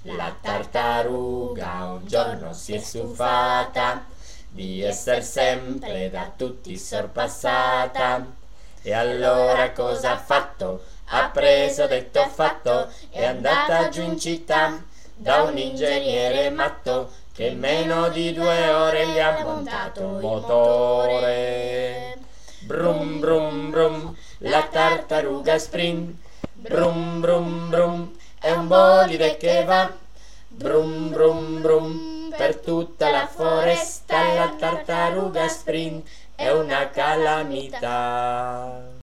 La tartaruga un giorno si è stufata di essere sempre da tutti sorpassata. E allora cosa ha fatto? Ha preso, detto fatto, è andata giù in città da un ingegnere matto che in meno di 2 ore gli ha montato il motore. Brum brum brum, la tartaruga sprint. Brum brum brum, è un bolide che va. Brum brum brum, per tutta la foresta la tartaruga sprint è una calamità.